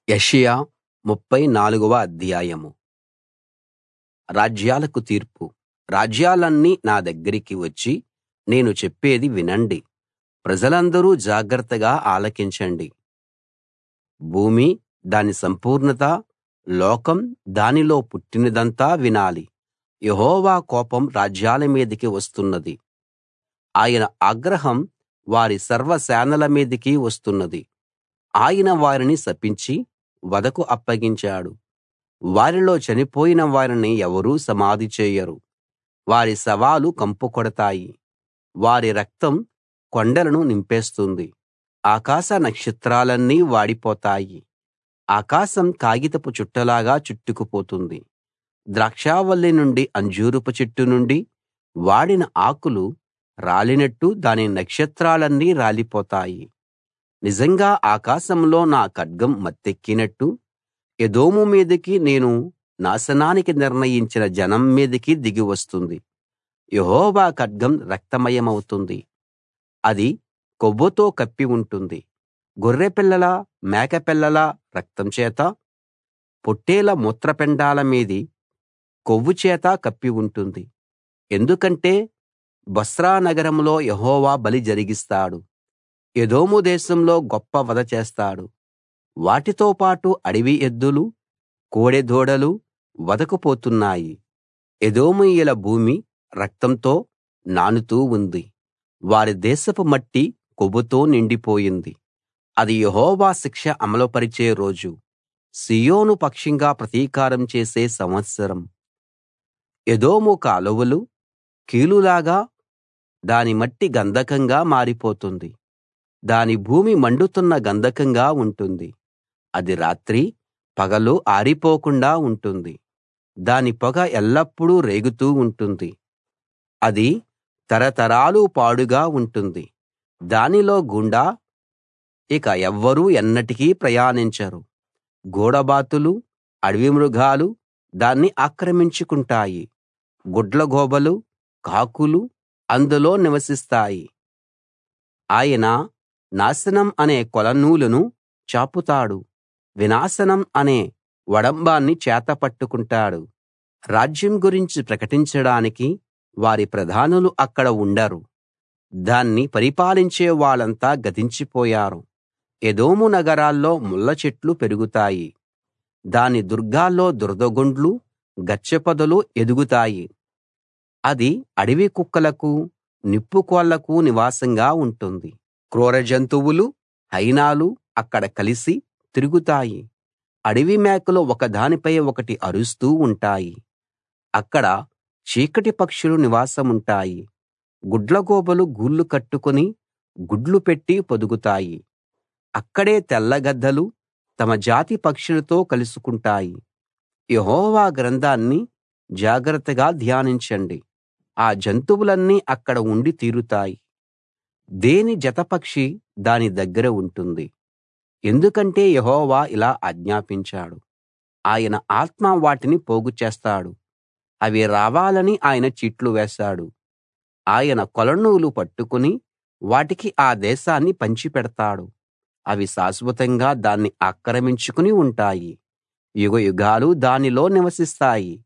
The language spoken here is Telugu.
యెషయా 34వ అధ్యాయం. రాజ్యాలకు తీర్పు. రాజ్యాలన్నీ నా దగ్గరికి వచ్చి నేను చెప్పేది వినండి, ప్రజలందరూ జాగ్రత్తగా ఆలకించండి. భూమి, దాని సంపూర్ణత, లోకం, దానిలో పుట్టినదంతా వినాలి. యెహోవా కోపం రాజ్యాల మీదికి వస్తున్నది. ఆయన ఆగ్రహం వారి సర్వసేనల మీదికి వస్తున్నది. ఆయన వారిని శపించి వధకు అప్పగించాడు. వారిలో చనిపోయిన వారిని ఎవరూ సమాధి చేయరు. వారి శవాలు కంపు కొడతాయి. వారి రక్తం కొండలను నింపేస్తుంది. ఆకాశ నక్షత్రాలన్నీ వాడిపోతాయి. ఆకాశం కాగితపు చుట్టలాగా చుట్టుకుపోతుంది. ద్రాక్షావల్లి నుండి, అంజూరపు చెట్టు నుండి వాడిన ఆకులు రాలినట్టు దాని నక్షత్రాలన్నీ రాలిపోతాయి. నిజంగా ఆకాశంలో నా ఖడ్గం మత్తెక్కినట్టు ఎదోము మీదికి, నేను నాశనానికి నిర్ణయించిన జనం మీదికి దిగి వస్తుంది. యెహోవా ఖడ్గం రక్తమయమవుతుంది. అది కొవ్వుతో కప్పి ఉంటుంది. గొర్రెపిల్లల, మేకపిల్లల రక్తం చేత, పొట్టేళ్ల మూత్రపిండాల మీది కొవ్వు చేత కప్పి ఉంటుంది. ఎందుకంటే బొస్రా నగరంలో యెహోవా బలి జరిగిస్తాడు. ఎదోము దేశంలో గొప్ప వధ చేస్తాడు. వాటితో పాటు అడవి ఎద్దులు, కోడెదూడలు వధకు పోతున్నాయి. ఎదోమీయుల భూమి రక్తంతో నానుతూ ఉంది. వారి దేశపు మట్టి కొవ్వుతో నిండిపోయింది. అది యెహోవా శిక్ష అమలుపరిచే రోజు, సీయోను పక్షంగా ప్రతీకారం చేసే సంవత్సరం. ఎదోము కాలువలు కీలులాగా, దాని మట్టి గంధకంగా మారిపోతుంది. దాని భూమి మండుతున్న గంధకంగా ఉంటుంది. అది రాత్రీ పగలూ ఆరిపోకుండా ఉంటుంది. దాని పొగ ఎల్లప్పుడూ రేగుతూ ఉంటుంది. అది తరతరాలు పాడుగా ఉంటుంది. దానిలో గుండా ఇక ఎవ్వరూ ఎన్నటికీ ప్రయాణించరు. గూడబాతులు, అడవి మృగాలు దాన్ని ఆక్రమించుకుంటాయి. గుడ్లగూబలు, కాకులు అందులో నివసిస్తాయి. ఆయన నాశనం అనే కొలనూలును చాపుతాడు. వినాశనం అనే ఒడంబాన్ని చేత పట్టుకుంటాడు. రాజ్యం గురించి ప్రకటించడానికి వారి ప్రధానులు అక్కడ ఉండరు. దాన్ని పరిపాలించే వాళ్ళంతా గతించిపోయారు. ఎదోము నగరాల్లో ముళ్ళ చెట్లు పెరుగుతాయి. దాని దుర్గాల్లో దురదగొండ్లు, గచ్చపొదలు ఎదుగుతాయి. అది అడవి కుక్కలకు, నిప్పుకోళ్లకు నివాసంగా ఉంటుంది. క్రూర జంతువులు, హైనాలు అక్కడ కలిసి తిరుగుతాయి. అడవి మేకలు ఒకదానిపై ఒకటి అరుస్తూ ఉంటాయి. అక్కడ చీకటి పక్షులు నివాసముంటాయి. గుడ్లగూబలు గూళ్ళు కట్టుకుని గుడ్లు పెట్టి పొదుగుతాయి. అక్కడే తెల్లగద్దలు తమ జాతి పక్షులతో కలుసుకుంటాయి. యెహోవా గ్రంథాన్ని జాగ్రత్తగా ధ్యానించండి. ఆ జంతువులన్నీ అక్కడ ఉండి తీరుతాయి. దేని జతపక్షి దాని దగ్గర ఉంటుంది. ఎందుకంటే యెహోవా ఇలా ఆజ్ఞాపించాడు. ఆయన ఆత్మ వాటిని పోగు చేస్తాడు. అవి రావాలని ఆయన చీట్లు వేశాడు. ఆయన కొలనూలు పట్టుకుని వాటికి ఆ దేశాన్ని పంచిపెడతాడు. అవి శాశ్వతంగా దాన్ని ఆక్రమించుకుని ఉంటాయి. యుగయుగాలు దానిలో నివసిస్తాయి.